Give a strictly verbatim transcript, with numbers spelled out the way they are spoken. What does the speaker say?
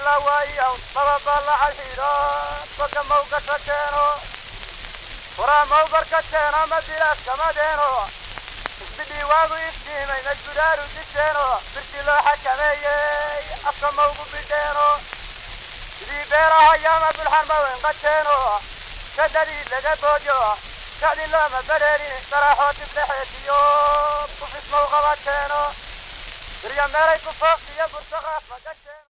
la wayo baba balla xiro baka mawga takeeno fura mawga takeeno madila kamadeeno isbidi waagu iftiimay majbudaaru diseeno birti loo xakameeyay afka mawgu bideeno sidii beeraha yaama bulxan mawen qateeno kadadii laga boojo kacdi looma bareerin saraaxoo dibdhexeetiyo kufis mawqabateeno بريا مالك فوق يا برتقال ما